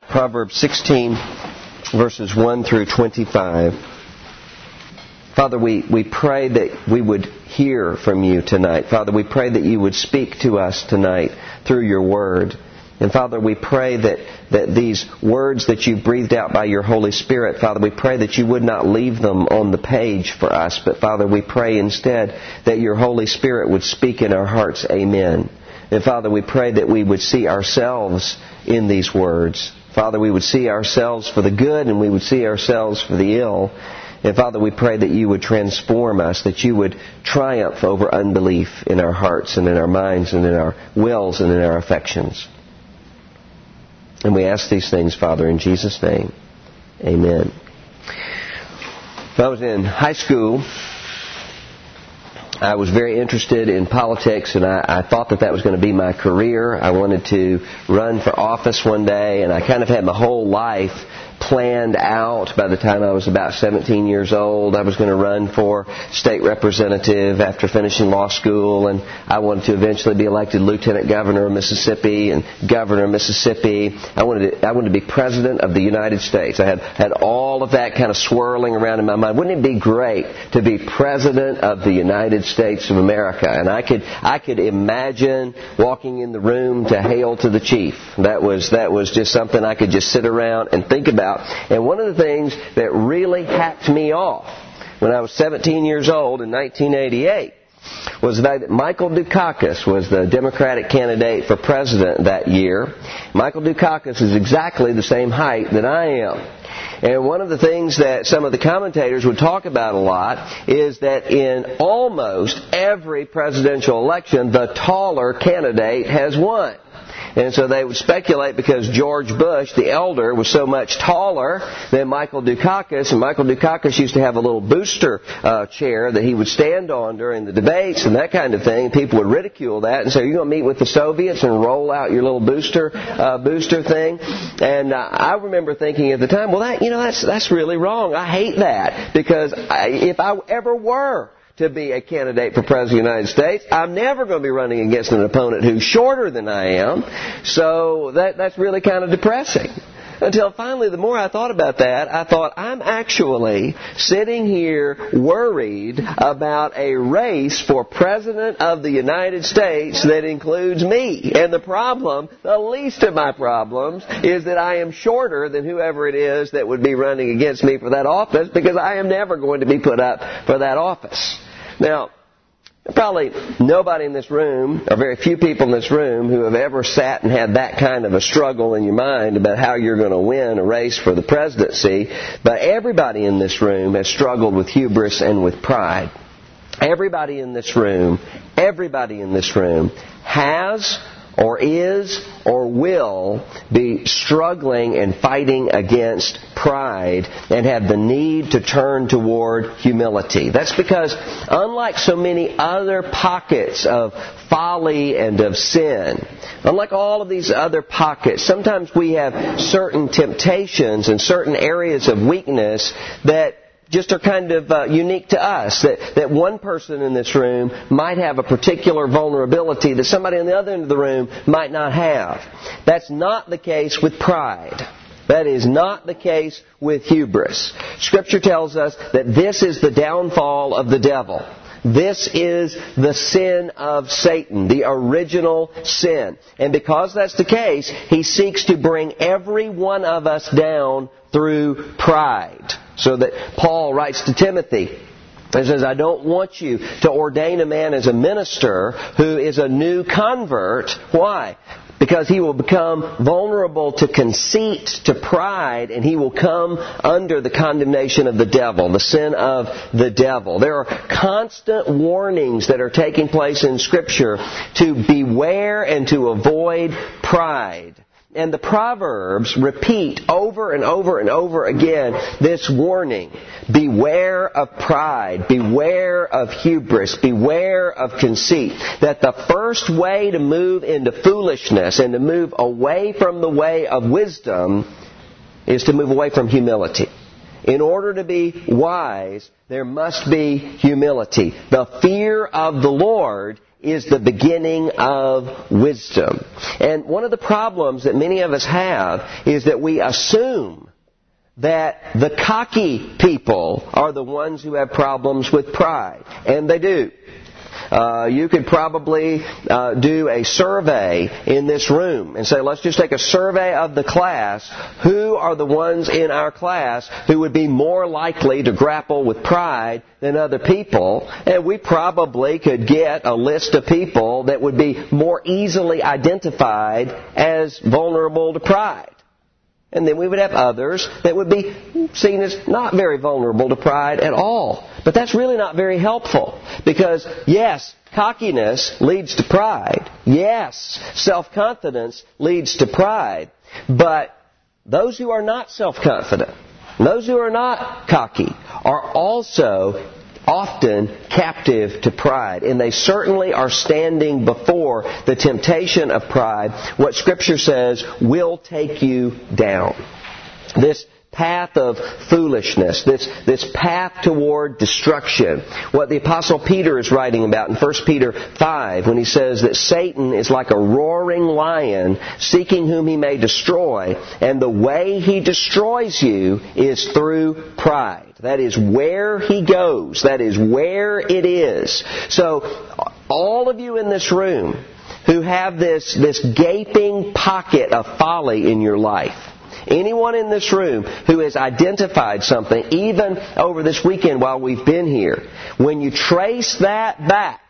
Proverbs 16, verses 1 through 25. Father, we pray that we would hear from you tonight. Father, we pray that you would speak to us tonight through your word. And Father, we pray that these words that you've breathed out by your Holy Spirit, Father, we pray that you would not leave them on the page for us. But Father, we pray instead that your Holy Spirit would speak in our hearts. Amen. And Father, we pray that we would see ourselves in these words. Father, we would see ourselves for the good and we would see ourselves for the ill. And Father, we pray that you would transform us, that you would triumph over unbelief in our hearts and in our minds and in our wills and in our affections. And we ask these things, Father, in Jesus' name. Amen. When I was in high school, I was very interested in politics, and I thought that was going to be my career. I wanted to run for office one day, and I kind of had my whole life planned out. By the time I was about 17 years old, I was going to run for state representative after finishing law school, and I wanted to eventually be elected lieutenant governor of Mississippi and governor of Mississippi. I wanted to be president of the United States. I had all of that kind of swirling around in my mind. Wouldn't it be great to be president of the United States of America? And I could imagine walking in the room to hail to the chief. That was just something I could just sit around and think about. And one of the things that really hacked me off when I was 17 years old in 1988 was the fact that Michael Dukakis was the Democratic candidate for president that year. Michael Dukakis is exactly the same height that I am. And one of the things that some of the commentators would talk about a lot is that in almost every presidential election, the taller candidate has won. And so they would speculate because George Bush, the elder, was so much taller than Michael Dukakis, and Michael Dukakis used to have a little booster chair that he would stand on during the debates and that kind of thing. People would ridicule that and say, "You're going to meet with the Soviets and roll out your little booster thing?" And I remember thinking at the time, well, that's really wrong. I hate that because if I ever were to be a candidate for President of the United States, I'm never going to be running against an opponent who's shorter than I am. So that's really kind of depressing. Until finally, the more I thought about that, I thought, I'm actually sitting here worried about a race for President of the United States that includes me. And the least of my problems, is that I am shorter than whoever it is that would be running against me for that office, because I am never going to be put up for that office. Now, probably nobody in this room, or very few people in this room, who have ever sat and had that kind of a struggle in your mind about how you're going to win a race for the presidency, but everybody in this room has struggled with hubris and with pride. Everybody in this room has or is or will be struggling and fighting against pride and have the need to turn toward humility. That's because, unlike so many other pockets of folly and of sin, unlike all of these other pockets, sometimes we have certain temptations and certain areas of weakness that just are kind of unique to us, that one person in this room might have a particular vulnerability that somebody on the other end of the room might not have. That's not the case with pride. That is not the case with hubris. Scripture tells us that this is the downfall of the devil. This is the sin of Satan, the original sin. And because that's the case, he seeks to bring every one of us down through pride. So that Paul writes to Timothy and says, I don't want you to ordain a man as a minister who is a new convert. Why? Because he will become vulnerable to conceit, to pride, and he will come under the condemnation of the devil, the sin of the devil. There are constant warnings that are taking place in Scripture to beware and to avoid pride. And the Proverbs repeat over and over and over again this warning. Beware of pride. Beware of hubris. Beware of conceit. That the first way to move into foolishness and to move away from the way of wisdom is to move away from humility. In order to be wise, there must be humility. The fear of the Lord is the beginning of wisdom. And one of the problems that many of us have is that we assume that the cocky people are the ones who have problems with pride. And they do. You could probably do a survey in this room and say, let's just take a survey of the class. Who are the ones in our class who would be more likely to grapple with pride than other people? And we probably could get a list of people that would be more easily identified as vulnerable to pride. And then we would have others that would be seen as not very vulnerable to pride at all. But that's really not very helpful. Because, yes, cockiness leads to pride. Yes, self-confidence leads to pride. But those who are not self-confident, those who are not cocky, are also often captive to pride. And they certainly are standing before the temptation of pride, what Scripture says will take you down. This path of foolishness, this path toward destruction. What the Apostle Peter is writing about in 1 Peter 5 when he says that Satan is like a roaring lion seeking whom he may destroy, and the way he destroys you is through pride. That is where he goes. That is where it is. So all of you in this room who have this gaping pocket of folly in your life, anyone in this room who has identified something, even over this weekend while we've been here, when you trace that back,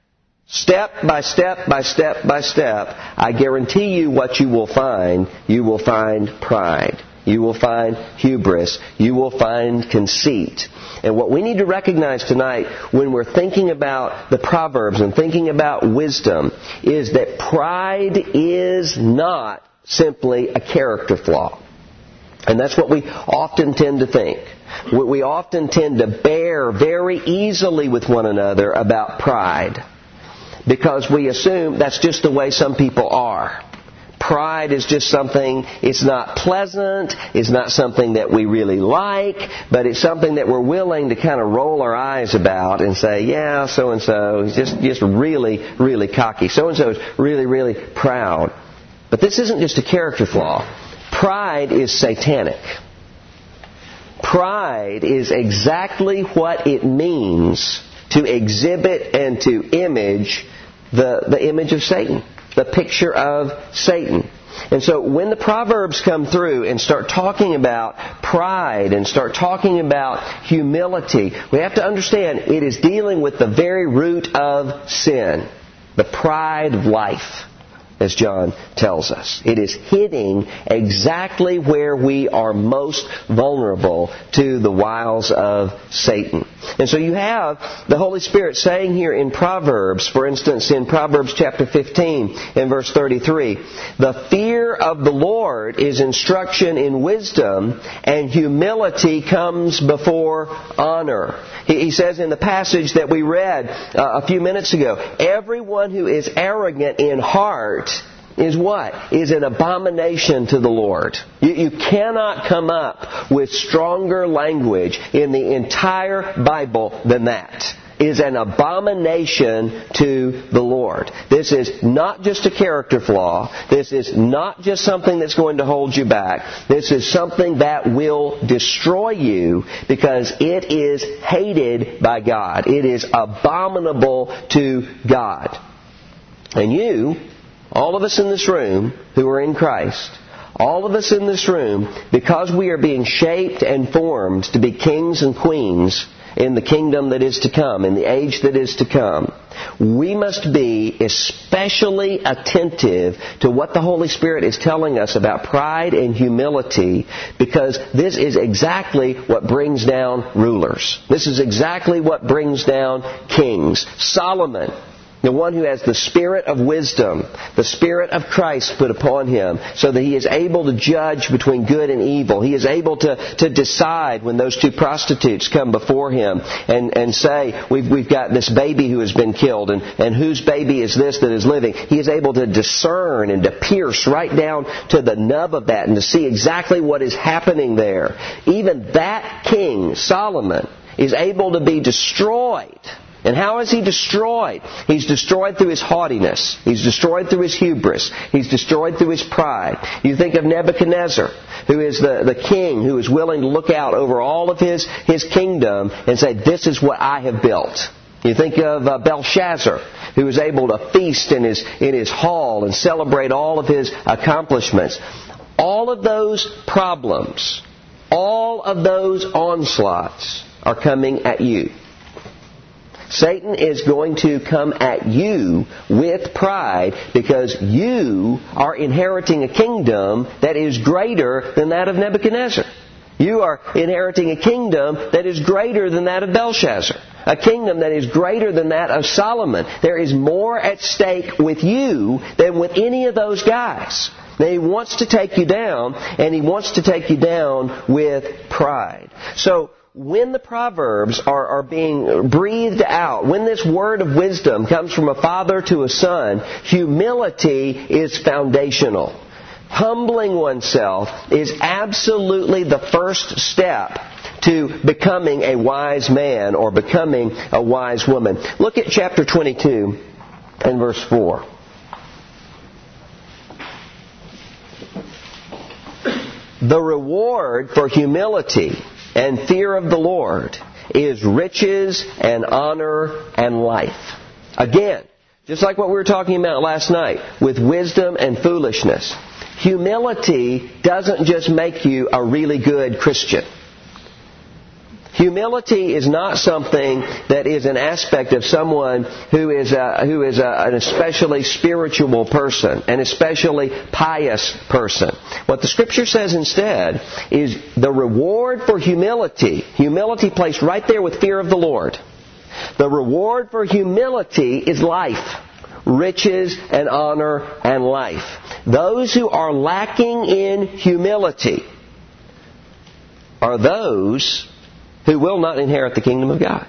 step by step by step by step, I guarantee you what you will find. You will find pride. You will find hubris. You will find conceit. And what we need to recognize tonight when we're thinking about the Proverbs and thinking about wisdom is that pride is not simply a character flaw. And that's what we often tend to think. We often tend to bear very easily with one another about pride because we assume that's just the way some people are. Pride is just something, it's not pleasant, it's not something that we really like, but it's something that we're willing to kind of roll our eyes about and say, yeah, so-and-so is just really, really cocky. So-and-so is really, really proud. But this isn't just a character flaw. Pride is satanic. Pride is exactly what it means to exhibit and to image the image of Satan, the picture of Satan. And so when the Proverbs come through and start talking about pride and start talking about humility, we have to understand it is dealing with the very root of sin, the pride of life, as John tells us. It is hitting exactly where we are most vulnerable to the wiles of Satan. And so you have the Holy Spirit saying here in Proverbs, for instance, in Proverbs chapter 15 and verse 33, the fear of the Lord is instruction in wisdom, and humility comes before honor. He says in the passage that we read a few minutes ago, everyone who is arrogant in heart is what? Is an abomination to the Lord. You cannot come up with stronger language in the entire Bible than that. Is an abomination to the Lord. This is not just a character flaw. This is not just something that's going to hold you back. This is something that will destroy you because it is hated by God. It is abominable to God. And you, all of us in this room who are in Christ, all of us in this room, because we are being shaped and formed to be kings and queens in the kingdom that is to come, in the age that is to come, we must be especially attentive to what the Holy Spirit is telling us about pride and humility, because this is exactly what brings down rulers. This is exactly what brings down kings. Solomon, the one who has the spirit of wisdom, the spirit of Christ put upon him, so that he is able to judge between good and evil. He is able to decide when those two prostitutes come before him and say, we've got this baby who has been killed, and whose baby is this that is living? He is able to discern and to pierce right down to the nub of that and to see exactly what is happening there. Even that king, Solomon, is able to be destroyed And how is he destroyed? He's destroyed through his haughtiness. He's destroyed through his hubris. He's destroyed through his pride. You think of Nebuchadnezzar, who is the king who is willing to look out over all of his kingdom and say, this is what I have built. You think of Belshazzar, who was able to feast in his hall and celebrate all of his accomplishments. All of those problems, all of those onslaughts are coming at you. Satan is going to come at you with pride because you are inheriting a kingdom that is greater than that of Nebuchadnezzar. You are inheriting a kingdom that is greater than that of Belshazzar. A kingdom that is greater than that of Solomon. There is more at stake with you than with any of those guys. Now, he wants to take you down, and he wants to take you down with pride. So, when the Proverbs are being breathed out, when this word of wisdom comes from a father to a son, humility is foundational. Humbling oneself is absolutely the first step to becoming a wise man or becoming a wise woman. Look at chapter 22 and verse 4. The reward for humility and fear of the Lord is riches and honor and life. Again, just like what we were talking about last night with wisdom and foolishness. Humility doesn't just make you a really good Christian. Humility is not something that is an aspect of someone who is an especially spiritual person, an especially pious person. What the Scripture says instead is the reward for humility placed right there with fear of the Lord. The reward for humility is life, riches and honor and life. Those who are lacking in humility are those who will not inherit the kingdom of God.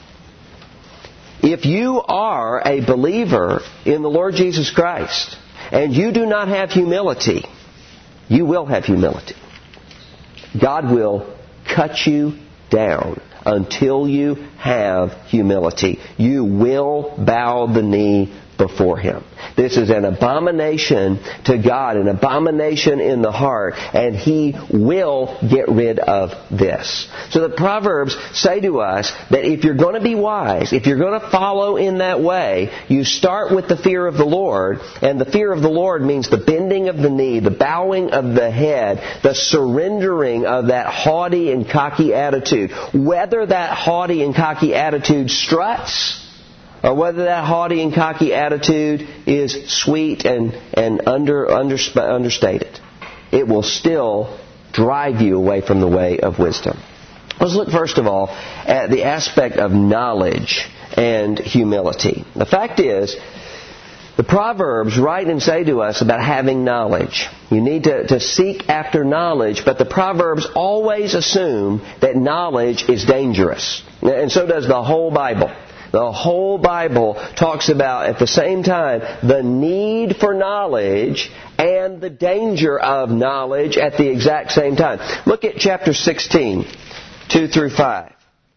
If you are a believer in the Lord Jesus Christ and you do not have humility, you will have humility. God will cut you down until you have humility. You will bow the knee before Him. This is an abomination to God, an abomination in the heart, and He will get rid of this. So the Proverbs say to us that if you're going to be wise, if you're going to follow in that way, you start with the fear of the Lord, and the fear of the Lord means the bending of the knee, the bowing of the head, the surrendering of that haughty and cocky attitude. Whether that haughty and cocky attitude struts, or whether that haughty and cocky attitude is sweet and understated, it will still drive you away from the way of wisdom. Let's look first of all at the aspect of knowledge and humility. The fact is, the Proverbs write and say to us about having knowledge. You need to seek after knowledge, but the Proverbs always assume that knowledge is dangerous. And so does the whole Bible. The whole Bible talks about, at the same time, the need for knowledge and the danger of knowledge at the exact same time. Look at chapter 16, 2 through 5.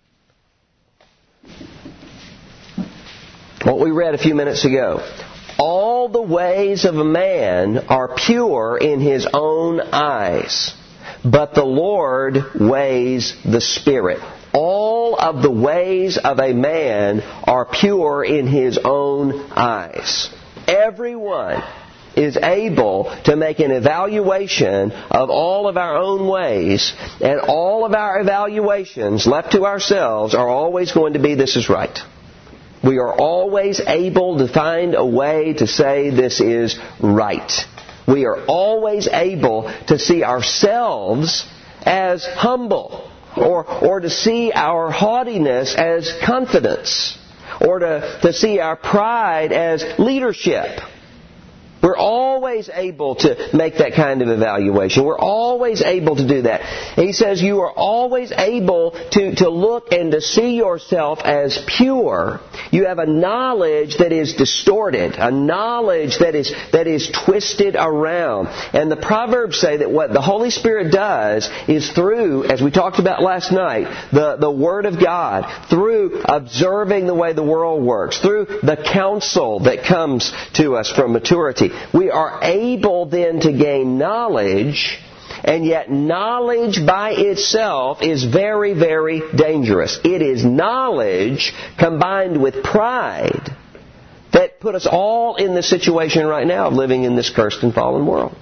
What we read a few minutes ago. All the ways of a man are pure in his own eyes, but the Lord weighs the spirit. All of the ways of a man are pure in his own eyes. Everyone is able to make an evaluation of all of our own ways, and all of our evaluations left to ourselves are always going to be, this is right. We are always able to find a way to say this is right. We are always able to see ourselves as humble, or to see our haughtiness as confidence, or to see our pride as leadership. We're always able to make that kind of evaluation. We're always able to do that. And he says you are always able to look and to see yourself as pure. You have a knowledge that is distorted, a knowledge that is twisted around. And the Proverbs say that what the Holy Spirit does is through, as we talked about last night, the Word of God, through observing the way the world works, through the counsel that comes to us from maturity, we are able then to gain knowledge, and yet knowledge by itself is very, very dangerous. It is knowledge combined with pride that put us all in the situation right now of living in this cursed and fallen world.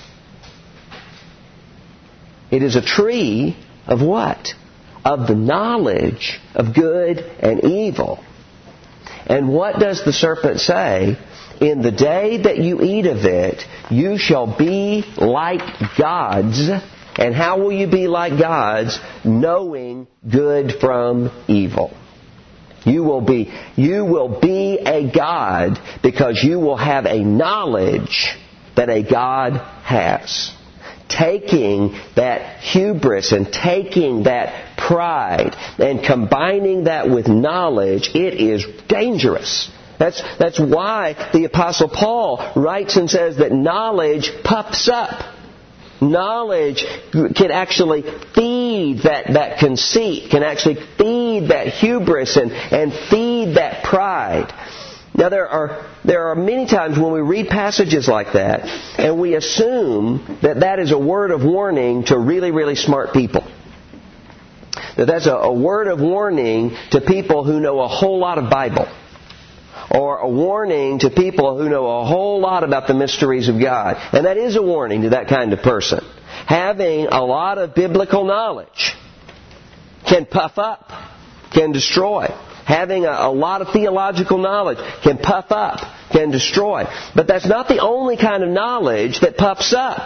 It is a tree of what? Of the knowledge of good and evil. And what does the serpent say? In the day that you eat of it, you shall be like gods. And how will you be like gods? Knowing good from evil. You will be a god because you will have a knowledge that a god has. Taking that hubris and taking that pride and combining that with knowledge, it is dangerous. That's why the Apostle Paul writes and says that knowledge puffs up. Knowledge can actually feed that conceit, can actually feed that hubris and feed that pride. Now there are many times when we read passages like that and we assume that is a word of warning to really, really smart people. That's a word of warning to people who know a whole lot of Bible. Or a warning to people who know a whole lot about the mysteries of God. And that is a warning to that kind of person. Having a lot of biblical knowledge can puff up, can destroy. Having a lot of theological knowledge can puff up, can destroy. But that's not the only kind of knowledge that puffs up.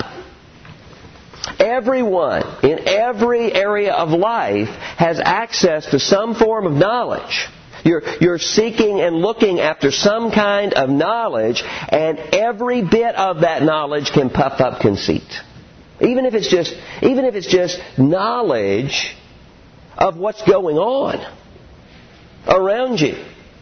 Everyone in every area of life has access to some form of knowledge. You're seeking and looking after some kind of knowledge, and every bit of that knowledge can puff up conceit. Even if it's just knowledge of what's going on around you.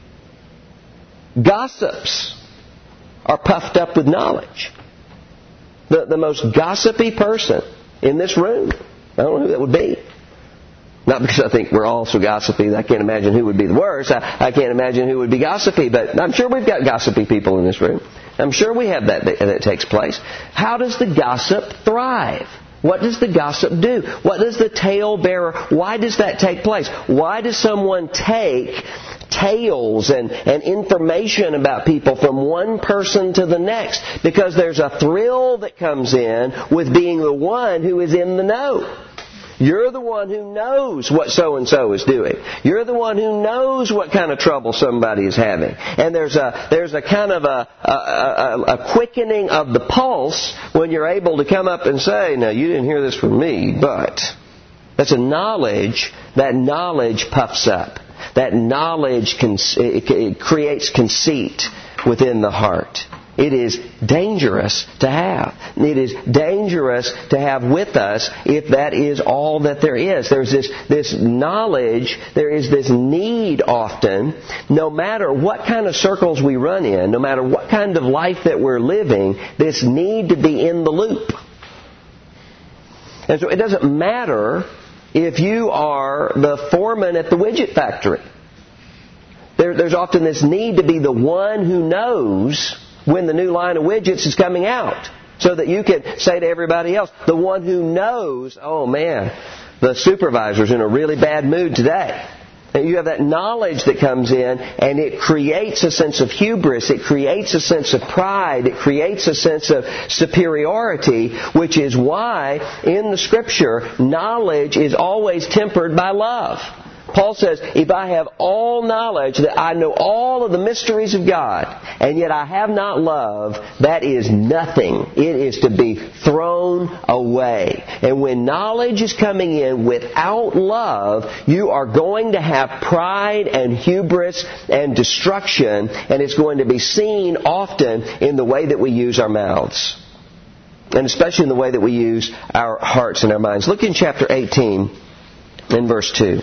Gossips are puffed up with knowledge. The most gossipy person in this room, I don't know who that would be. Not because I think we're all so gossipy. I can't imagine who would be the worst. I can't imagine who would be gossipy. But I'm sure we've got gossipy people in this room. I'm sure we have that takes place. How does the gossip thrive? What does the gossip do? What does the talebearer, why does that take place? Why does someone take tales and information about people from one person to the next? Because there's a thrill that comes in with being the one who is in the know. You're the one who knows what so-and-so is doing. You're the one who knows what kind of trouble somebody is having. And there's a kind of a quickening of the pulse when you're able to come up and say, now you didn't hear this from me, but that's a knowledge. That knowledge puffs up. That knowledge it creates conceit within the heart. It is dangerous to have. It is dangerous to have with us if that is all that there is. There's this knowledge, there is this need often, no matter what kind of circles we run in, no matter what kind of life that we're living, this need to be in the loop. And so it doesn't matter if you are the foreman at the widget factory. There's often this need to be the one who knows when the new line of widgets is coming out, so that you can say to everybody else, the one who knows, oh man, the supervisor's in a really bad mood today. And you have that knowledge that comes in, and it creates a sense of hubris, it creates a sense of pride, it creates a sense of superiority, which is why in the Scripture, knowledge is always tempered by love. Paul says, if I have all knowledge, that I know all of the mysteries of God, and yet I have not love, that is nothing. It is to be thrown away. And when knowledge is coming in without love, you are going to have pride and hubris and destruction, and it's going to be seen often in the way that we use our mouths. And especially in the way that we use our hearts and our minds. Look in chapter 18 in verse 2.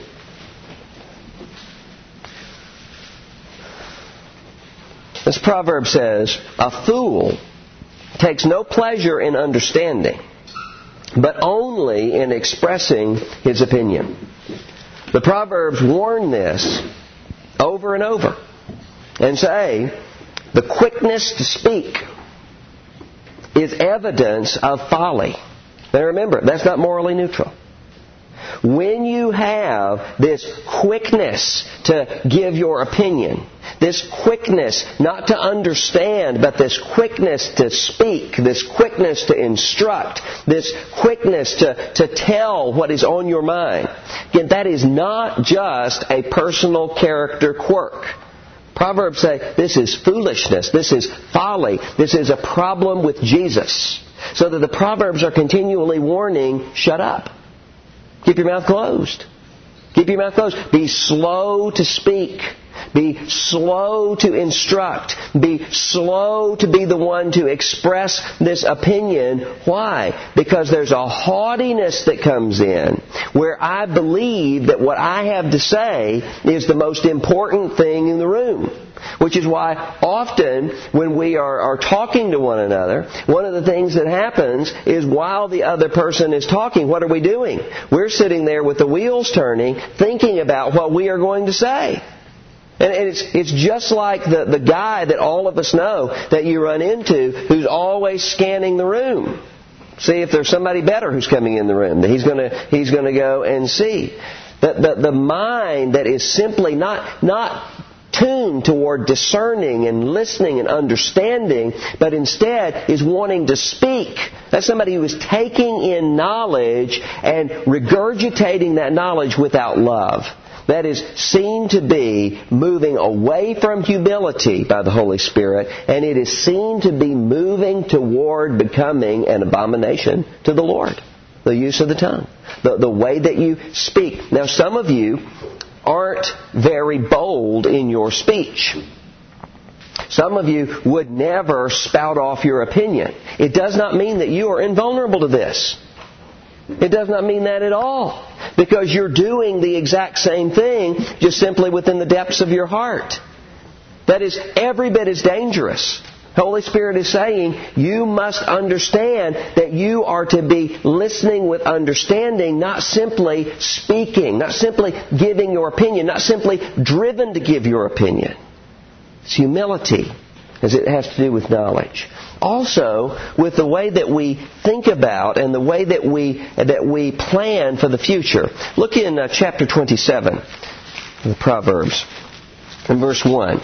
This proverb says, a fool takes no pleasure in understanding, but only in expressing his opinion. The Proverbs warn this over and over and say, the quickness to speak is evidence of folly. Now remember, that's not morally neutral. When you have this quickness to give your opinion, this quickness not to understand, but this quickness to speak, this quickness to instruct, this quickness to tell what is on your mind, again, that is not just a personal character quirk. Proverbs say this is foolishness, this is folly, this is a problem with Jesus. So that the Proverbs are continually warning, shut up. Keep your mouth closed. Keep your mouth closed. Be slow to speak. Be slow to instruct. Be slow to be the one to express this opinion. Why? Because there's a haughtiness that comes in where I believe that what I have to say is the most important thing in the room. Which is why often when we are talking to one another, one of the things that happens is while the other person is talking, what are we doing? We're sitting there with the wheels turning, thinking about what we are going to say. And it's just like the guy that all of us know that you run into who's always scanning the room. See if there's somebody better who's coming in the room that he's going to go and see. The mind that is simply not tuned toward discerning and listening and understanding, but instead is wanting to speak. That's somebody who is taking in knowledge and regurgitating that knowledge without love. That is seen to be moving away from humility by the Holy Spirit, and it is seen to be moving toward becoming an abomination to the Lord. The use of the tongue. The way that you speak. Now, some of you aren't very bold in your speech. Some of you would never spout off your opinion. It does not mean that you are invulnerable to this. It does not mean that at all. Because you're doing the exact same thing, just simply within the depths of your heart. That is every bit as dangerous. The Holy Spirit is saying, you must understand that you are to be listening with understanding, not simply speaking, not simply giving your opinion, not simply driven to give your opinion. It's humility, as it has to do with knowledge. Also, with the way that we think about and the way that we plan for the future. Look in chapter 27 of the Proverbs, in verse 1.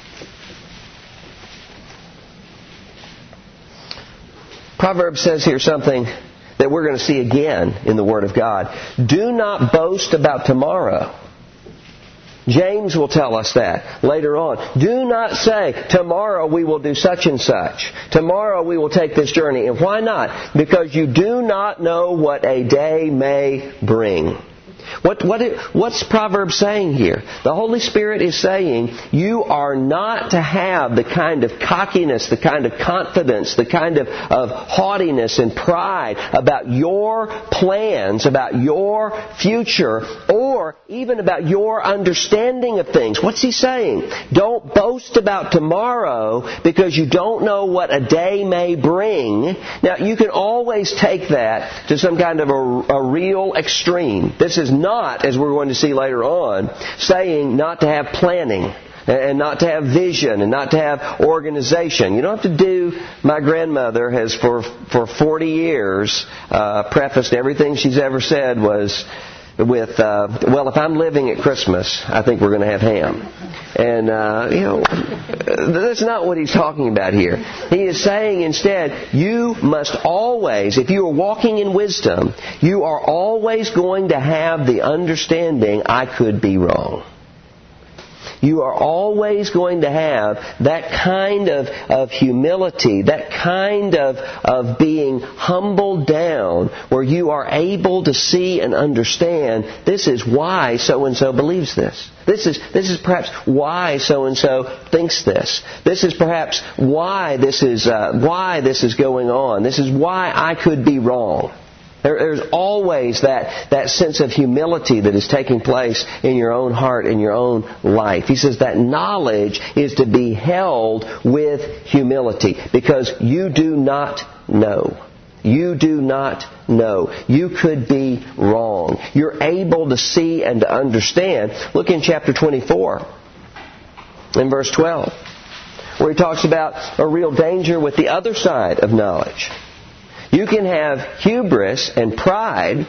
Proverbs says here something that we're going to see again in the Word of God. Do not boast about tomorrow. James will tell us that later on. Do not say, tomorrow we will do such and such. Tomorrow we will take this journey. And why not? Because you do not know what a day may bring. What's Proverbs saying here? The Holy Spirit is saying you are not to have the kind of cockiness, the kind of confidence, the kind of haughtiness and pride about your plans, about your future, or even about your understanding of things. What's he saying? Don't boast about tomorrow because you don't know what a day may bring. Now, you can always take that to some kind of a real extreme. This is not, as we're going to see later on, saying not to have planning and not to have vision and not to have organization. You don't have to do, my grandmother has for 40 years prefaced everything she's ever said was, with, if I'm living at Christmas, I think we're going to have ham. And, that's not what he's talking about here. He is saying instead, you must always, if you are walking in wisdom, you are always going to have the understanding, I could be wrong. You are always going to have that kind of humility, that kind of being humbled down, where you are able to see and understand, this is why so-and-so believes this. This is perhaps why so-and-so thinks this. This is perhaps why this is going on. This is why I could be wrong. There's always that sense of humility that is taking place in your own heart, in your own life. He says that knowledge is to be held with humility because you do not know. You do not know. You could be wrong. You're able to see and to understand. Look in chapter 24, in verse 12, where he talks about a real danger with the other side of knowledge. You can have hubris and pride,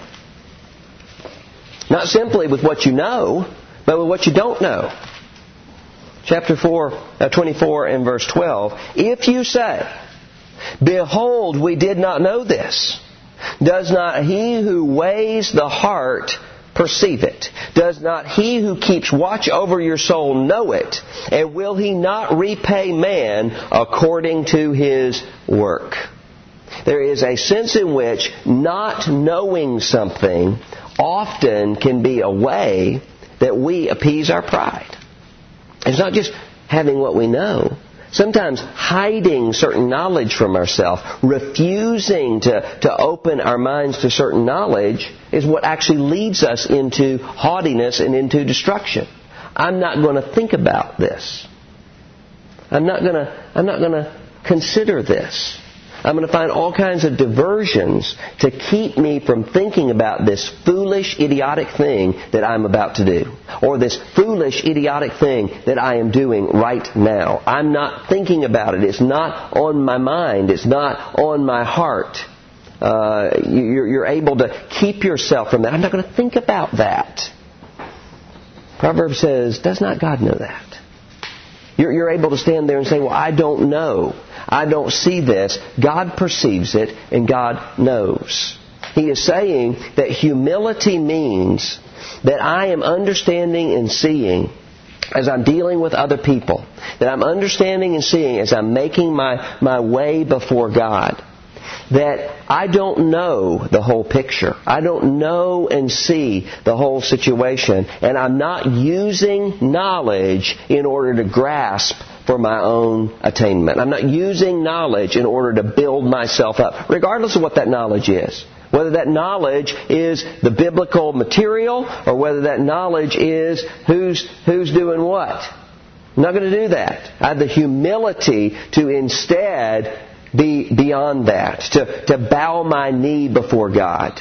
not simply with what you know, but with what you don't know. Chapter 24 and verse 12. If you say, behold, we did not know this, does not he who weighs the heart perceive it? Does not he who keeps watch over your soul know it? And will he not repay man according to his work? There is a sense in which not knowing something often can be a way that we appease our pride. It's not just having what we know. Sometimes hiding certain knowledge from ourselves, refusing to open our minds to certain knowledge is what actually leads us into haughtiness and into destruction. I'm not going to think about this. I'm not going to consider this. I'm going to find all kinds of diversions to keep me from thinking about this foolish, idiotic thing that I'm about to do. Or this foolish, idiotic thing that I am doing right now. I'm not thinking about it. It's not on my mind. It's not on my heart. You're able to keep yourself from that. I'm not going to think about that. Proverbs says, does not God know that? You're able to stand there and say, well, I don't know. I don't see this. God perceives it, and God knows. He is saying that humility means that I am understanding and seeing as I'm dealing with other people, that I'm understanding and seeing as I'm making my way before God, that I don't know the whole picture. I don't know and see the whole situation, and I'm not using knowledge in order to grasp for my own attainment. I'm not using knowledge in order to build myself up, regardless of what that knowledge is. Whether that knowledge is the biblical material or whether that knowledge is who's doing what. I'm not going to do that. I have the humility to instead be beyond that, to bow my knee before God.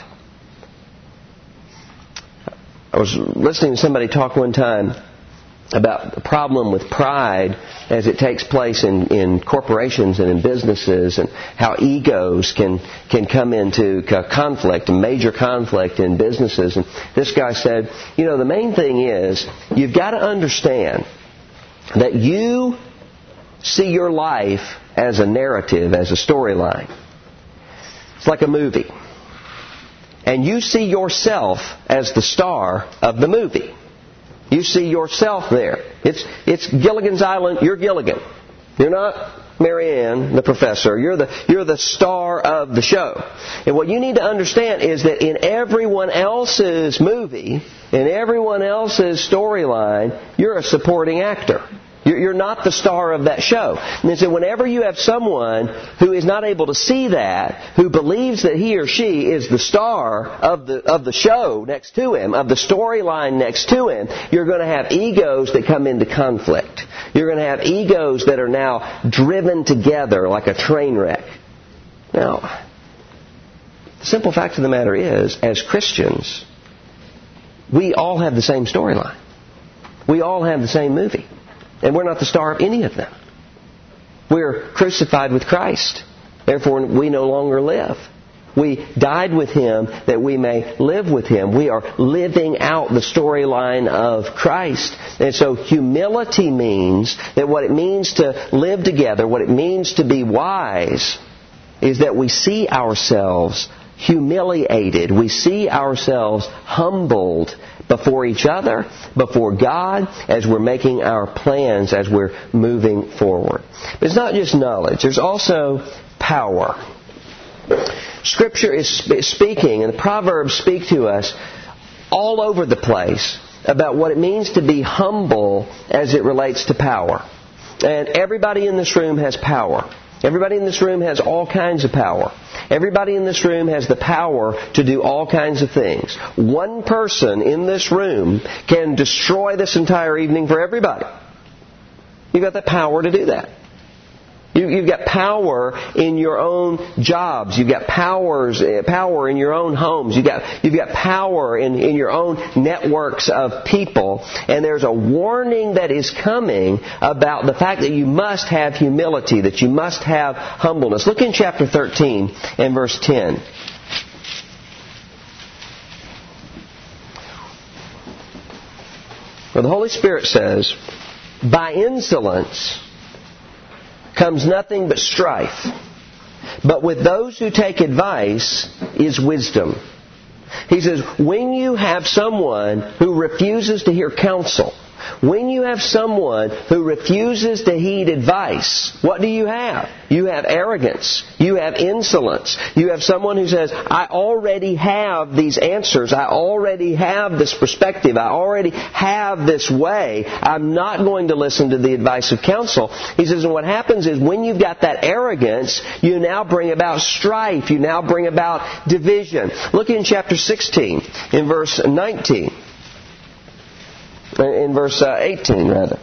I was listening to somebody talk one time about the problem with pride as it takes place in corporations and in businesses, and how egos can come into conflict, a major conflict in businesses. And this guy said, the main thing is you've got to understand that you see your life as a narrative, as a storyline. It's like a movie. And you see yourself as the star of the movie. You see yourself there. It's Gilligan's Island. You're Gilligan. You're not Marianne, the professor. You're the star of the show. And what you need to understand is that in everyone else's movie, in everyone else's storyline, you're a supporting actor. You're not the star of that show. And so whenever you have someone who is not able to see that, who believes that he or she is the star of the show next to him, of the storyline next to him, you're going to have egos that come into conflict. You're going to have egos that are now driven together like a train wreck. Now, the simple fact of the matter is, as Christians, we all have the same storyline. We all have the same movie. And we're not the star of any of them. We're crucified with Christ. Therefore, we no longer live. We died with Him that we may live with Him. We are living out the storyline of Christ. And so humility means that what it means to live together, what it means to be wise, is that we see ourselves humiliated. We see ourselves humbled before each other, before God, as we're making our plans, as we're moving forward. But it's not just knowledge. There's also power. Scripture is speaking, and the Proverbs speak to us all over the place about what it means to be humble as it relates to power. And everybody in this room has power. Everybody in this room has all kinds of power. Everybody in this room has the power to do all kinds of things. One person in this room can destroy this entire evening for everybody. You've got the power to do that. You've got power in your own jobs. You've got power in your own homes. You've got power in your own networks of people. And there's a warning that is coming about the fact that you must have humility, that you must have humbleness. Look in chapter 13 and verse 10. Where the Holy Spirit says, "By insolence comes nothing but strife. But with those who take advice is wisdom." He says, when you have someone who refuses to hear counsel, when you have someone who refuses to heed advice, what do you have? You have arrogance. You have insolence. You have someone who says, I already have these answers. I already have this perspective. I already have this way. I'm not going to listen to the advice of counsel. He says, and what happens is when you've got that arrogance, you now bring about strife. You now bring about division. Look in chapter 16, in verse 19. In verse 18, rather.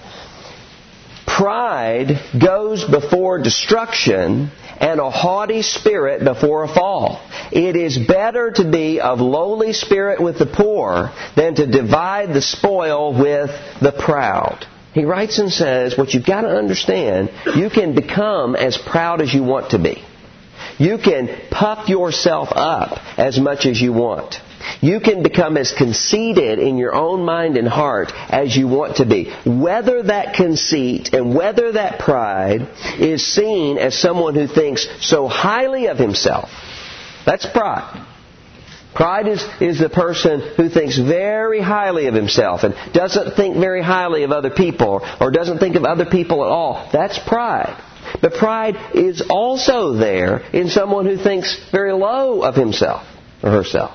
Pride goes before destruction, and a haughty spirit before a fall. It is better to be of lowly spirit with the poor than to divide the spoil with the proud. He writes and says, what you've got to understand, you can become as proud as you want to be. You can puff yourself up as much as you want. You can become as conceited in your own mind and heart as you want to be. Whether that conceit and whether that pride is seen as someone who thinks so highly of himself, that's pride. Pride is the person who thinks very highly of himself and doesn't think very highly of other people or doesn't think of other people at all. That's pride. But pride is also there in someone who thinks very low of himself or herself.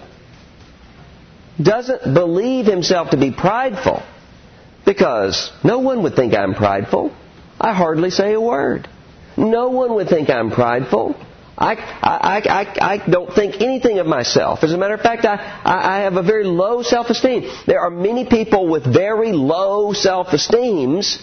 Doesn't believe himself to be prideful, because no one would think I'm prideful. I hardly say a word. No one would think I'm prideful. I don't think anything of myself. As a matter of fact, I have a very low self-esteem. There are many people with very low self-esteems,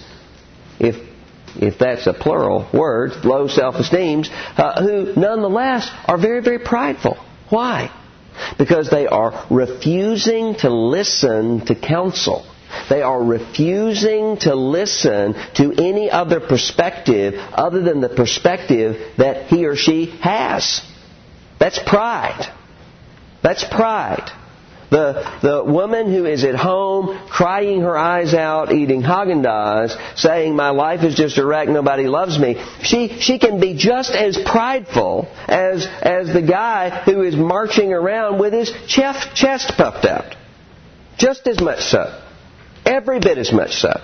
if that's a plural word, low self-esteems, who nonetheless are very, very prideful. Why? Because they are refusing to listen to counsel. They are refusing to listen to any other perspective other than the perspective that he or she has. That's pride. That's pride. The woman who is at home crying her eyes out, eating Haagen-Dazs, saying, my life is just a wreck, nobody loves me. She can be just as prideful as the guy who is marching around with his chest puffed out. Just as much so. Every bit as much so.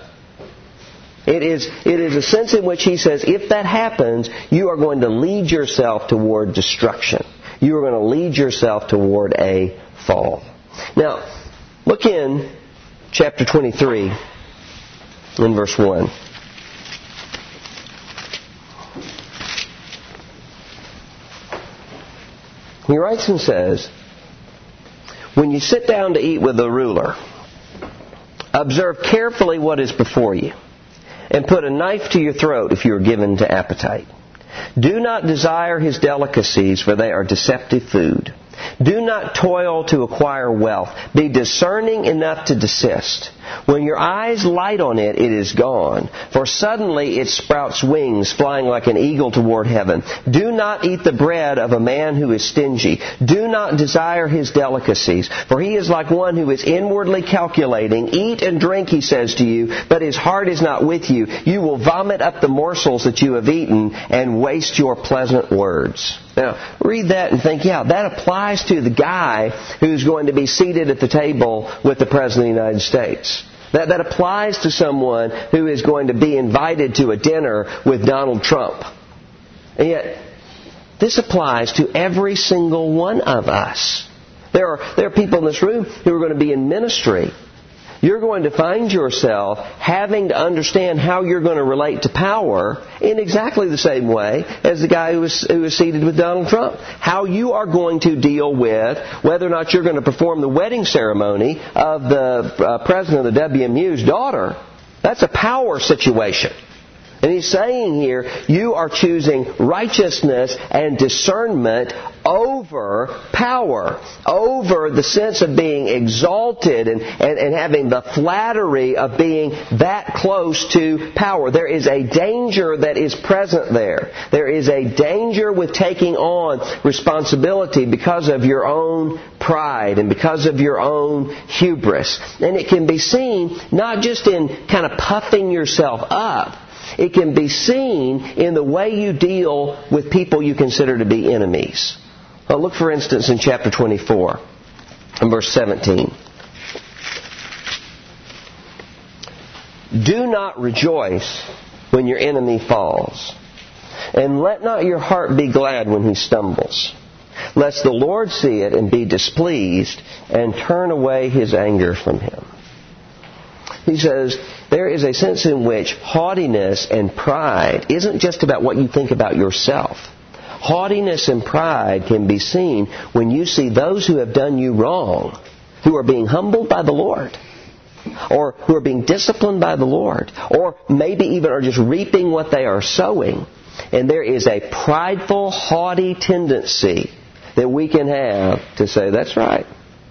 It is a sense in which he says, if that happens, you are going to lead yourself toward destruction. You are going to lead yourself toward a fall. Now, look in chapter 23 in verse 1. He writes and says, when you sit down to eat with the ruler, observe carefully what is before you, and put a knife to your throat if you are given to appetite. Do not desire his delicacies, for they are deceptive food. Do not toil to acquire wealth. Be discerning enough to desist. When your eyes light on it, it is gone. For suddenly it sprouts wings, flying like an eagle toward heaven. Do not eat the bread of a man who is stingy. Do not desire his delicacies, for he is like one who is inwardly calculating. Eat and drink, he says to you, but his heart is not with you. You will vomit up the morsels that you have eaten and waste your pleasant words. Now, read that and think, yeah, that applies to the guy who's going to be seated at the table with the President of the United States. That applies to someone who is going to be invited to a dinner with Donald Trump. And yet, this applies to every single one of us. There are people in this room who are going to be in ministry. You're going to find yourself having to understand how you're going to relate to power in exactly the same way as the guy who was seated with Donald Trump. How you are going to deal with whether or not you're going to perform the wedding ceremony of the president of the WMU's daughter. That's a power situation. And he's saying here, you are choosing righteousness and discernment over power, over the sense of being exalted and having the flattery of being that close to power. There is a danger that is present there. There is a danger with taking on responsibility because of your own pride and because of your own hubris. And it can be seen not just in kind of puffing yourself up. It can be seen in the way you deal with people you consider to be enemies. Well, look, for instance, in chapter 24 and verse 17. Do not rejoice when your enemy falls, and let not your heart be glad when he stumbles, lest the Lord see it and be displeased and turn away his anger from him. He says, there is a sense in which haughtiness and pride isn't just about what you think about yourself. Haughtiness and pride can be seen when you see those who have done you wrong, who are being humbled by the Lord, or who are being disciplined by the Lord, or maybe even are just reaping what they are sowing. And there is a prideful, haughty tendency that we can have to say, that's right.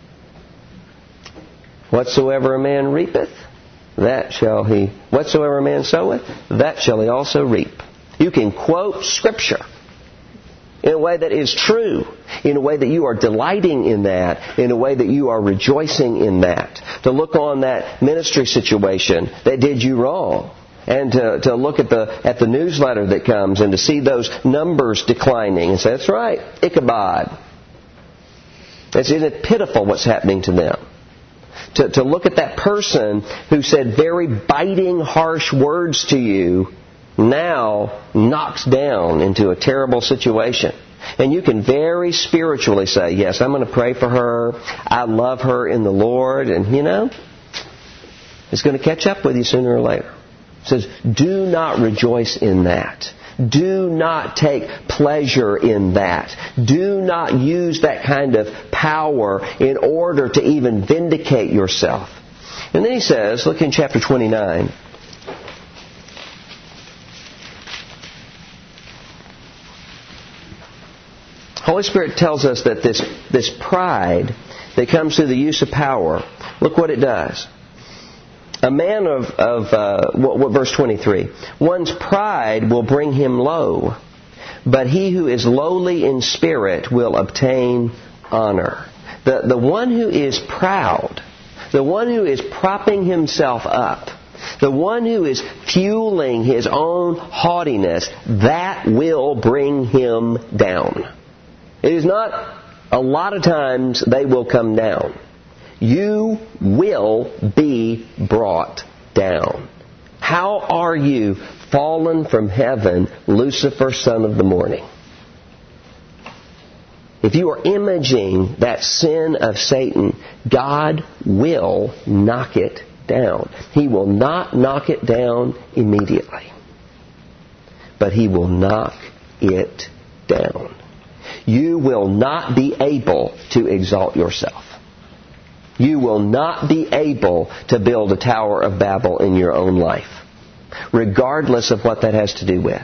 Whatsoever a man reapeth, whatsoever a man soweth, that shall he also reap. You can quote Scripture in a way that is true, in a way that you are delighting in that, in a way that you are rejoicing in that. To look on that ministry situation that did you wrong, and to look at the newsletter that comes and to see those numbers declining and say, that's right, Ichabod. Isn't it pitiful what's happening to them? To look at that person who said very biting, harsh words to you now knocks down into a terrible situation. And you can very spiritually say, yes, I'm going to pray for her. I love her in the Lord. And, it's going to catch up with you sooner or later. It says, do not rejoice in that. Do not take pleasure in that. Do not use that kind of power in order to even vindicate yourself. And then he says, look in chapter 29. Holy Spirit tells us that this pride that comes through the use of power, look what it does. A man verse 23, one's pride will bring him low, but he who is lowly in spirit will obtain honor. The one who is proud, the one who is propping himself up, the one who is fueling his own haughtiness, that will bring him down. It is not a lot of times they will come down. You will be brought down. How are you fallen from heaven, Lucifer, son of the morning? If you are imaging that sin of Satan, God will knock it down. He will not knock it down immediately, but He will knock it down. You will not be able to exalt yourself. You will not be able to build a Tower of Babel in your own life, regardless of what that has to do with.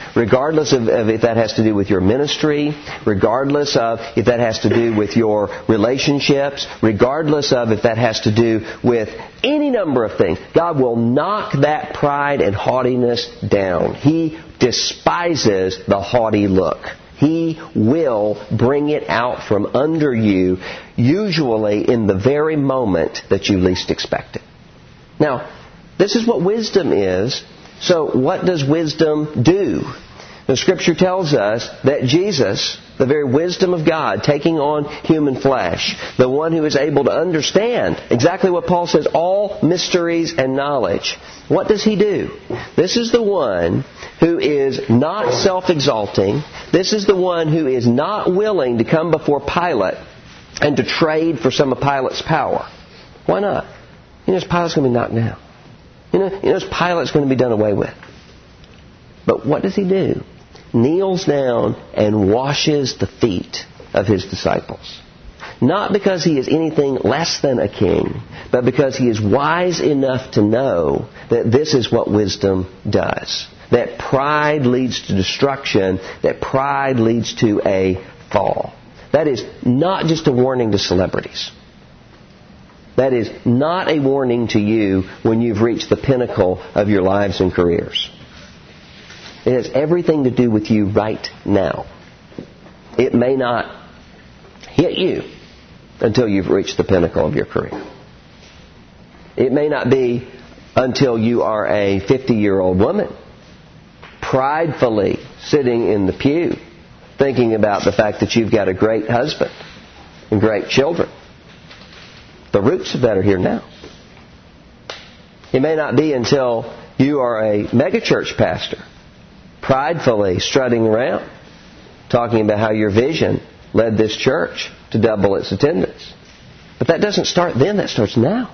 regardless of if that has to do with your ministry, regardless of if that has to do with your relationships, regardless of if that has to do with any number of things. God will knock that pride and haughtiness down. He despises the haughty look. He will bring it out from under you, usually in the very moment that you least expect it. Now, this is what wisdom is. So what does wisdom do? The Scripture tells us that Jesus, the very wisdom of God, taking on human flesh, the one who is able to understand exactly what Paul says, all mysteries and knowledge. What does He do? This is the one who is not self-exalting. This is the one who is not willing to come before Pilate and to trade for some of Pilate's power. Why not? Pilate's going to be knocked down. Pilate's going to be done away with. But what does He do? Kneels down and washes the feet of His disciples. Not because He is anything less than a king, but because He is wise enough to know that this is what wisdom does. That pride leads to destruction, that pride leads to a fall. That is not just a warning to celebrities. That is not a warning to you when you've reached the pinnacle of your lives and careers. It has everything to do with you right now. It may not hit you until you've reached the pinnacle of your career. It may not be until you are a 50-year-old woman pridefully sitting in the pew thinking about the fact that you've got a great husband and great children. The roots of that are here now. It may not be until you are a megachurch pastor pridefully strutting around talking about how your vision led this church to double its attendance. But that doesn't start then, that starts now.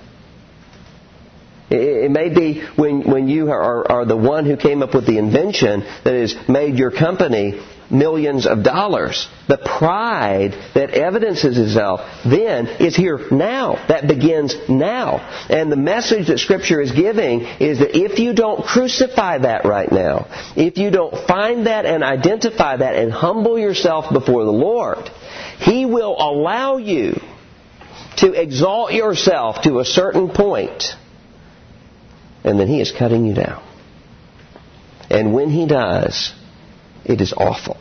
It may be when you are the one who came up with the invention that has made your company millions of dollars. The pride that evidences itself then is here now. That begins now. And the message that Scripture is giving is that if you don't crucify that right now, if you don't find that and identify that and humble yourself before the Lord, He will allow you to exalt yourself to a certain point, and then He is cutting you down. And when He does, it is awful.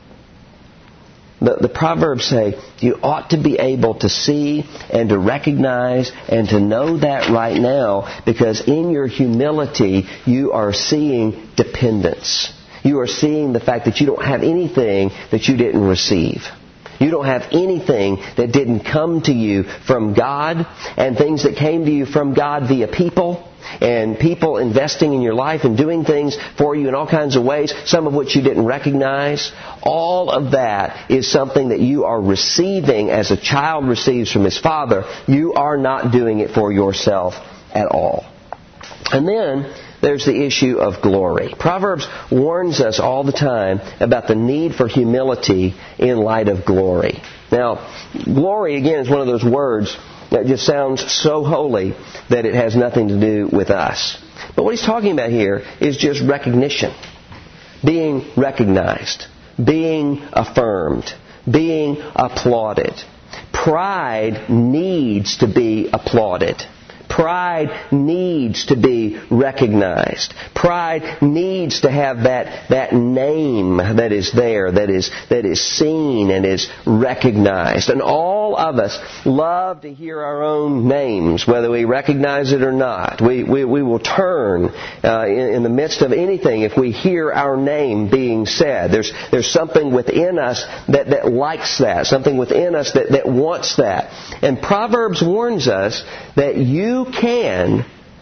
The Proverbs say you ought to be able to see and to recognize and to know that right now, because in your humility you are seeing dependence. You are seeing the fact that you don't have anything that you didn't receive. You don't have anything that didn't come to you from God, and things that came to you from God via people, and people investing in your life and doing things for you in all kinds of ways, some of which you didn't recognize. All of that is something that you are receiving as a child receives from his father. You are not doing it for yourself at all. And then there's the issue of glory. Proverbs warns us all the time about the need for humility in light of glory. Now, glory, again, is one of those words that just sounds so holy that it has nothing to do with us. But what he's talking about here is just recognition. Being recognized. Being affirmed. Being applauded. Pride needs to be applauded. Pride needs to be recognized. Pride needs to have that name that is there, that is seen and is recognized. And all of us love to hear our own names, whether we recognize it or not. We will turn in the midst of anything if we hear our name being said. There's something within us that likes that, something within us that wants that. And Proverbs warns us that you can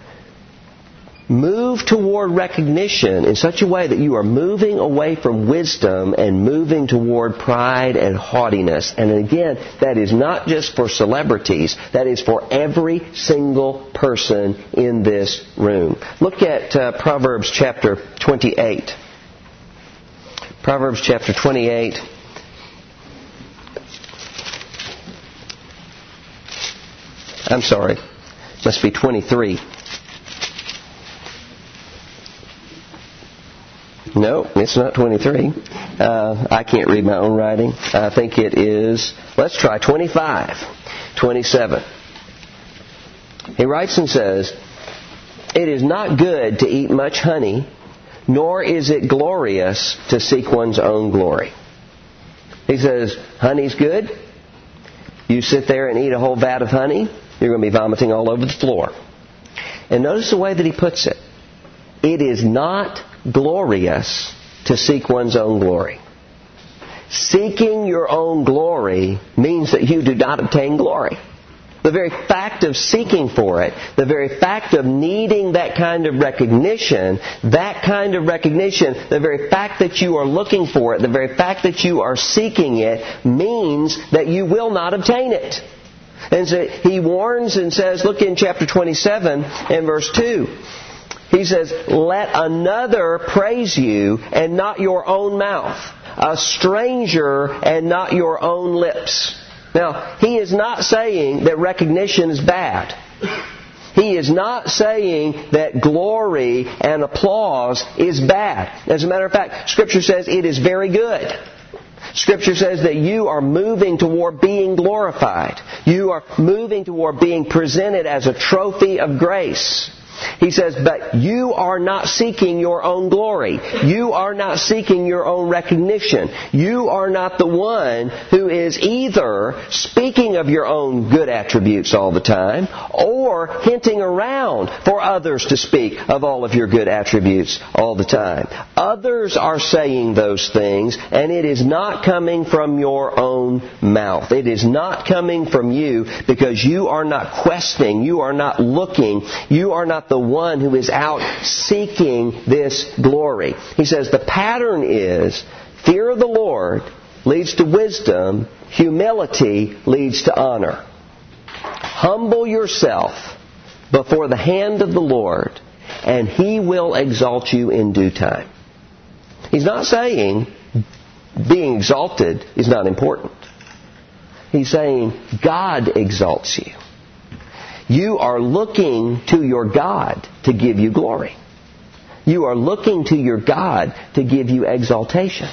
move toward recognition in such a way that you are moving away from wisdom and moving toward pride and haughtiness. And again, that is not just for celebrities. That is for every single person in this room. Look at Proverbs chapter 28. Proverbs chapter 28. I'm sorry. Must be 23. No, it's not 23. I can't read my own writing. I think it is, let's try 25, 27. He writes and says, "It is not good to eat much honey, nor is it glorious to seek one's own glory." He says, honey's good. You sit there and eat a whole vat of honey, you're going to be vomiting all over the floor. And notice the way that he puts it. It is not glorious to seek one's own glory. Seeking your own glory means that you do not obtain glory. The very fact of seeking for it, the very fact of needing that kind of recognition, the very fact that you are looking for it, the very fact that you are seeking it means that you will not obtain it. And so he warns and says, look in chapter 27 and verse 2. He says, "Let another praise you and not your own mouth, a stranger and not your own lips." Now, he is not saying that recognition is bad. He is not saying that glory and applause is bad. As a matter of fact, Scripture says it is very good. Scripture says that you are moving toward being glorified. You are moving toward being presented as a trophy of grace. He says, but you are not seeking your own glory. You are not seeking your own recognition. You are not the one who is either speaking of your own good attributes all the time or hinting around for others to speak of all of your good attributes all the time. Others are saying those things, and it is not coming from your own mouth. It is not coming from you because you are not questing, you are not looking, you are not the one who is out seeking this glory. He says the pattern is fear of the Lord leads to wisdom, humility leads to honor. Humble yourself before the hand of the Lord, and He will exalt you in due time. He's not saying being exalted is not important. He's saying God exalts you. You are looking to your God to give you glory. You are looking to your God to give you exaltation.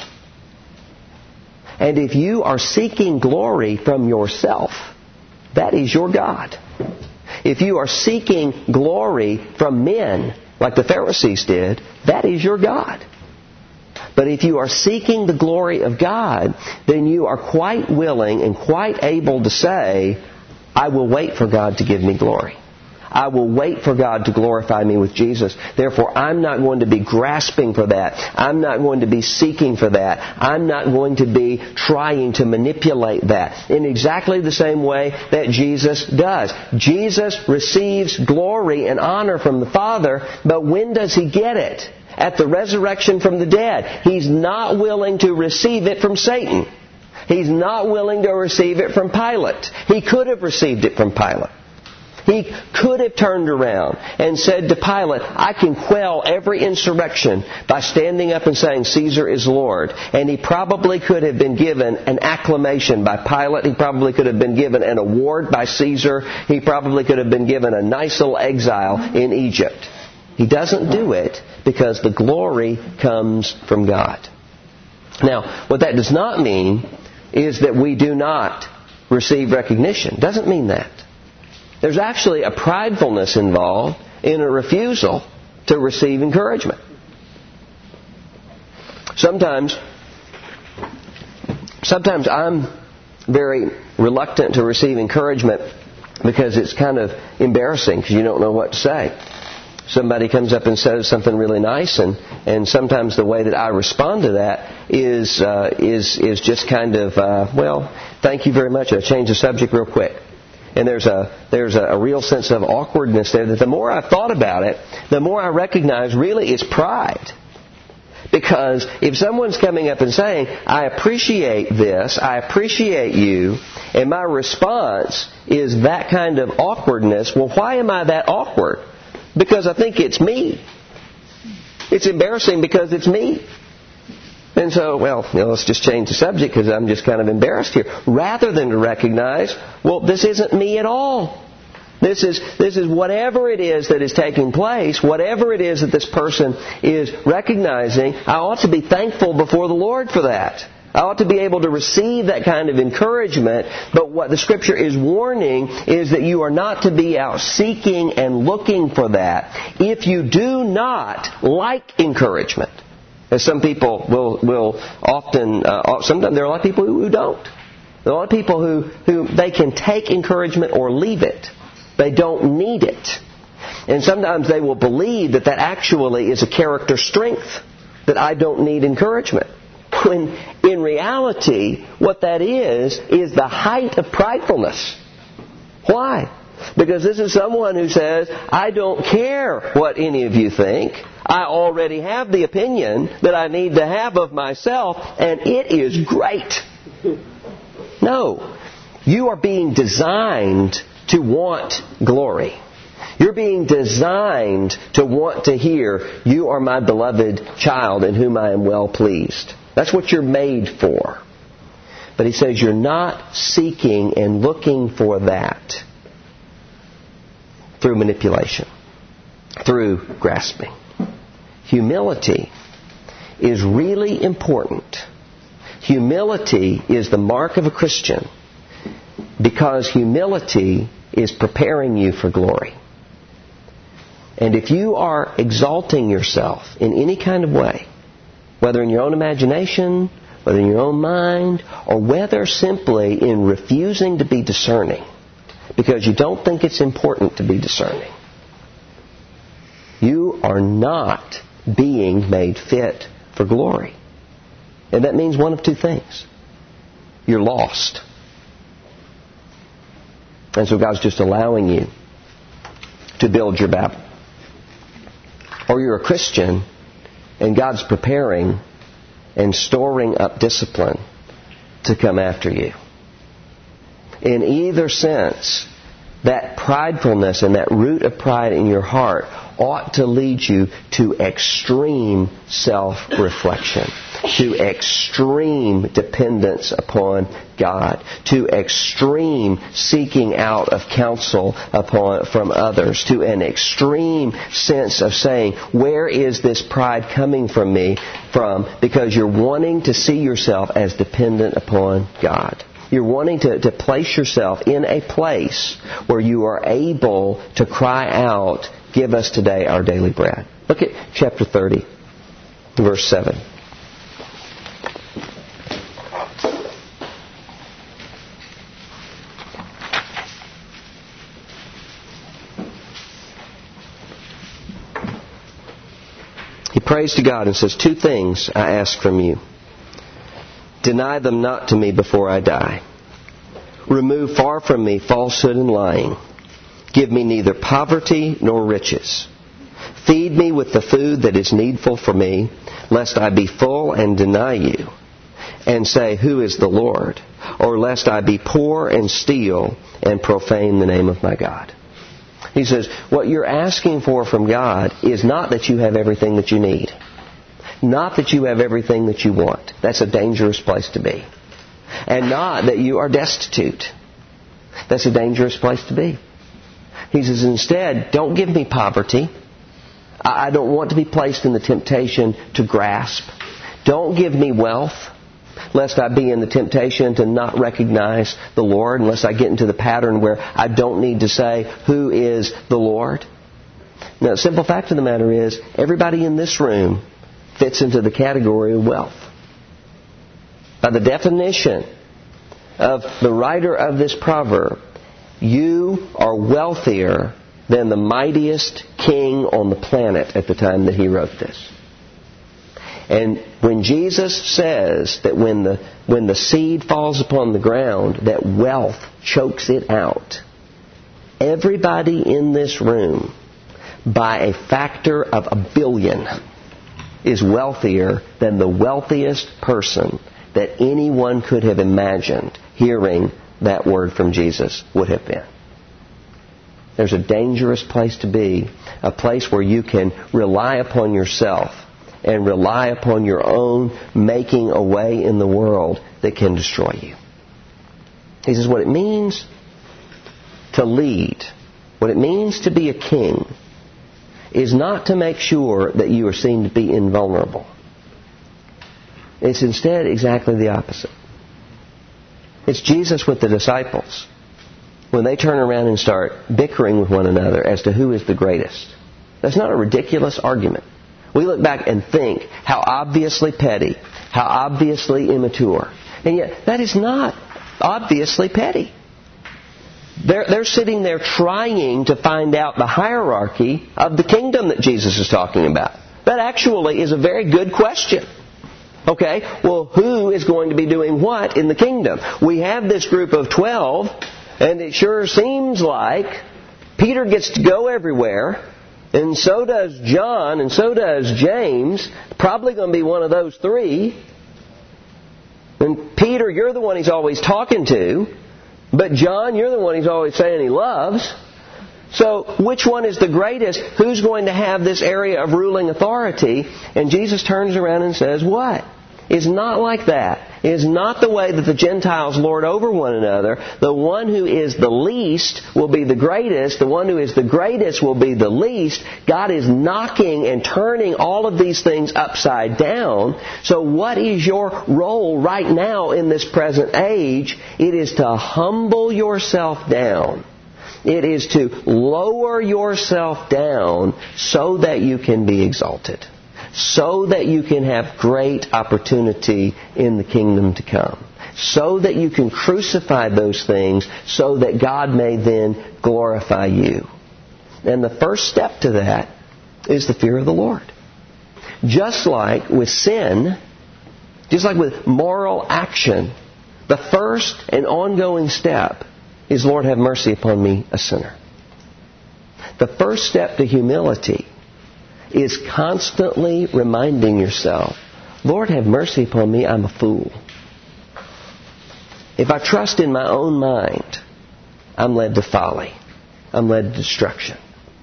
And if you are seeking glory from yourself, that is your God. If you are seeking glory from men, like the Pharisees did, that is your God. But if you are seeking the glory of God, then you are quite willing and quite able to say, I will wait for God to give me glory. I will wait for God to glorify me with Jesus. Therefore, I'm not going to be grasping for that. I'm not going to be seeking for that. I'm not going to be trying to manipulate that in exactly the same way that Jesus does. Jesus receives glory and honor from the Father, but when does He get it? At the resurrection from the dead. He's not willing to receive it from Satan. He's not willing to receive it from Pilate. He could have received it from Pilate. He could have turned around and said to Pilate, I can quell every insurrection by standing up and saying Caesar is Lord. And he probably could have been given an acclamation by Pilate. He probably could have been given an award by Caesar. He probably could have been given a nice little exile in Egypt. He doesn't do it because the glory comes from God. Now, what that does not mean is that we do not receive recognition. Doesn't mean that. There's actually a pridefulness involved in a refusal to receive encouragement. Sometimes I'm very reluctant to receive encouragement because it's kind of embarrassing because you don't know what to say. Somebody comes up and says something really nice, and sometimes the way that I respond to that is just kind of, well, thank you very much. I change the subject real quick. And there's a real sense of awkwardness there that the more I've thought about it, the more I recognize really it's pride. Because if someone's coming up and saying, I appreciate this, I appreciate you, and my response is that kind of awkwardness, well, why am I that awkward? Because I think it's me. It's embarrassing because it's me. And so, well, let's just change the subject because I'm just kind of embarrassed here. Rather than to recognize, well, this isn't me at all. This is whatever it is that is taking place, whatever it is that this person is recognizing, I ought to be thankful before the Lord for that. I ought to be able to receive that kind of encouragement, but what the Scripture is warning is that you are not to be out seeking and looking for that if you do not like encouragement. As some people will often, sometimes there are a lot of people who don't. There are a lot of people who they can take encouragement or leave it. They don't need it. And sometimes they will believe that actually is a character strength, that I don't need encouragement. When in reality, what that is the height of pridefulness. Why? Because this is someone who says, I don't care what any of you think. I already have the opinion that I need to have of myself, and it is great. No. You are being designed to want glory. You're being designed to want to hear, you are my beloved child in whom I am well pleased. That's what you're made for. But he says you're not seeking and looking for that through manipulation, through grasping. Humility is really important. Humility is the mark of a Christian because humility is preparing you for glory. And if you are exalting yourself in any kind of way, whether in your own imagination, whether in your own mind, or whether simply in refusing to be discerning, because you don't think it's important to be discerning, you are not being made fit for glory. And that means one of two things. You're lost. And so God's just allowing you to build your Babel. Or you're a Christian and God's preparing and storing up discipline to come after you. In either sense, that pridefulness and that root of pride in your heart ought to lead you to extreme self-reflection, to extreme dependence upon God, to extreme seeking out of counsel from others, to an extreme sense of saying, where is this pride coming from me from? Because you're wanting to see yourself as dependent upon God. You're wanting to place yourself in a place where you are able to cry out, give us today our daily bread. Look at chapter 30, verse 7. He prays to God and says, 2 things I ask from you. Deny them not to me before I die. Remove far from me falsehood and lying. Give me neither poverty nor riches. Feed me with the food that is needful for me, lest I be full and deny you, and say, who is the Lord? Or lest I be poor and steal and profane the name of my God. He says, what you're asking for from God is not that you have everything that you need. Not that you have everything that you want. That's a dangerous place to be. And not that you are destitute. That's a dangerous place to be. He says, instead, don't give me poverty. I don't want to be placed in the temptation to grasp. Don't give me wealth, lest I be in the temptation to not recognize the Lord, unless I get into the pattern where I don't need to say, who is the Lord? Now, the simple fact of the matter is, everybody in this room fits into the category of wealth. By the definition of the writer of this proverb, you are wealthier than the mightiest king on the planet at the time that he wrote this. And when Jesus says that when the seed falls upon the ground, that wealth chokes it out, everybody in this room, by a factor of 1 billion, is wealthier than the wealthiest person that anyone could have imagined hearing that word from Jesus would have been. There's a dangerous place to be, a place where you can rely upon yourself and rely upon your own making a way in the world that can destroy you. He says what it means to lead What it means to be a king is not to make sure that you are seen to be invulnerable. It's instead exactly the opposite. It's Jesus with the disciples when they turn around and start bickering with one another as to who is the greatest. That's not a ridiculous argument. We look back and think how obviously petty, how obviously immature. And yet, that is not obviously petty. They're sitting there trying to find out the hierarchy of the kingdom that Jesus is talking about. That actually is a very good question. Okay, well, who is going to be doing what in the kingdom? We have this group of 12, and it sure seems like Peter gets to go everywhere, and so does John, and so does James. Probably going to be one of those three. And Peter, you're the one he's always talking to. But John, you're the one he's always saying he loves. So which one is the greatest? Who's going to have this area of ruling authority? And Jesus turns around and says, what? It's not like that. It is not the way that the Gentiles lord over one another. The one who is the least will be the greatest. The one who is the greatest will be the least. God is knocking and turning all of these things upside down. So what is your role right now in this present age? It is to humble yourself down. It is to lower yourself down so that you can be exalted. So that you can have great opportunity in the kingdom to come. So that you can crucify those things so that God may then glorify you. And the first step to that is the fear of the Lord. Just like with sin, just like with moral action, the first and ongoing step is, Lord, have mercy upon me, a sinner. The first step to humility is constantly reminding yourself, Lord, have mercy upon me, I'm a fool. If I trust in my own mind, I'm led to folly. I'm led to destruction.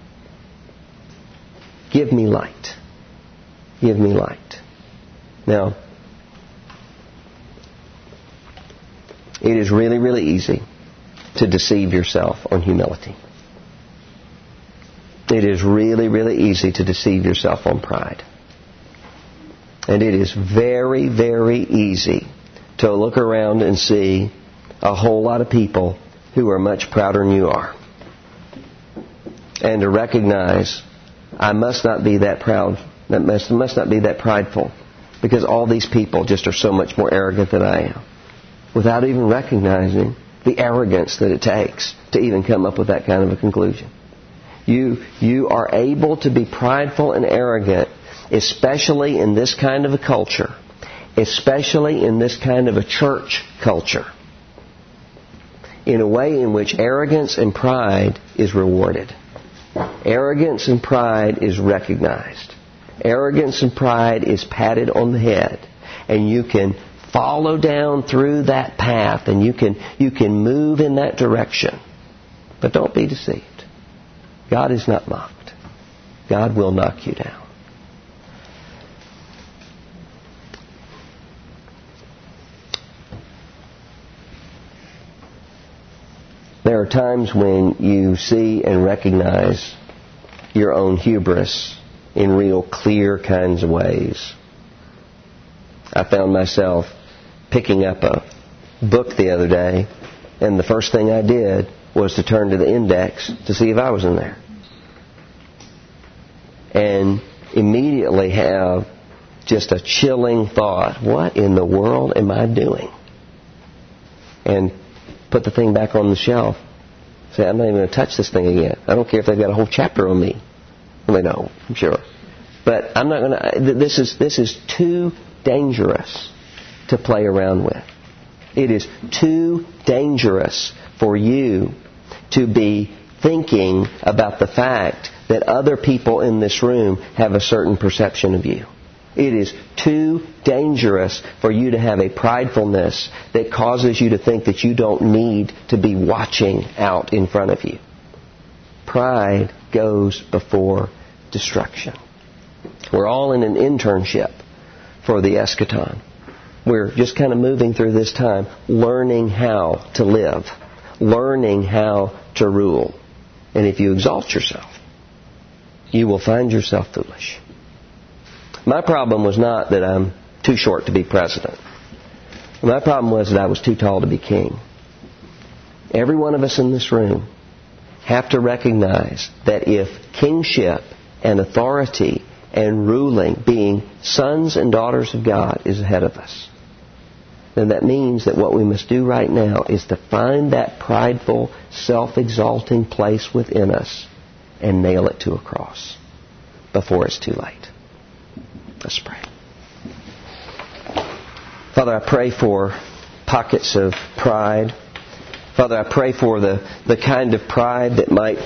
Give me light. Give me light. Now, it is really, really easy to deceive yourself on humility. It is really, really easy to deceive yourself on pride. And it is very, very easy to look around and see a whole lot of people who are much prouder than you are. And to recognize, I must not be that proud, that must not be that prideful, because all these people just are so much more arrogant than I am. Without even recognizing the arrogance that it takes to even come up with that kind of a conclusion. You are able to be prideful and arrogant, especially in this kind of a culture, especially in this kind of a church culture, in a way in which arrogance and pride is rewarded. Arrogance and pride is recognized. Arrogance and pride is patted on the head, and you can follow down through that path, and you can move in that direction. But don't be deceived. God is not mocked. God will knock you down. There are times when you see and recognize your own hubris in real clear kinds of ways. I found myself picking up a book the other day, and the first thing I did was to turn to the index to see if I was in there. And immediately have just a chilling thought, what in the world am I doing? And put the thing back on the shelf. Say, I'm not even going to touch this thing again. I don't care if they've got a whole chapter on me. Well, they know, I'm sure. But I'm not going to, this is too dangerous to play around with. It is too dangerous for you to be thinking about the fact that other people in this room have a certain perception of you. It is too dangerous for you to have a pridefulness that causes you to think that you don't need to be watching out in front of you. Pride goes before destruction. We're all in an internship for the eschaton. We're just kind of moving through this time, learning how to live, learning how to rule. And if you exalt yourself, you will find yourself foolish. My problem was not that I'm too short to be president. My problem was that I was too tall to be king. Every one of us in this room have to recognize that if kingship and authority and ruling, being sons and daughters of God, is ahead of us, then that means that what we must do right now is to find that prideful, self-exalting place within us and nail it to a cross before it's too late. Let's pray. Father, I pray for pockets of pride. Father, I pray for the kind of pride that might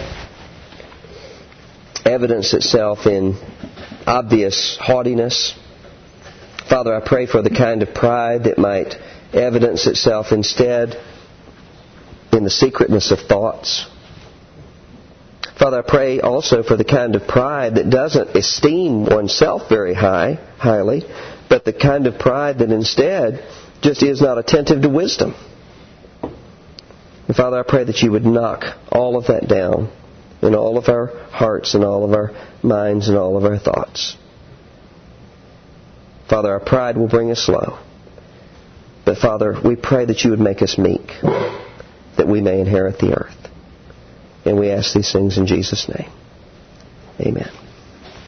evidence itself in obvious haughtiness. Father, I pray for the kind of pride that might evidence itself instead in the secretness of thoughts. Father, I pray also for the kind of pride that doesn't esteem oneself very highly, but the kind of pride that instead just is not attentive to wisdom. And Father, I pray that you would knock all of that down in all of our hearts and all of our minds and all of our thoughts. Father, our pride will bring us low. But Father, we pray that you would make us meek, that we may inherit the earth. And we ask these things in Jesus' name.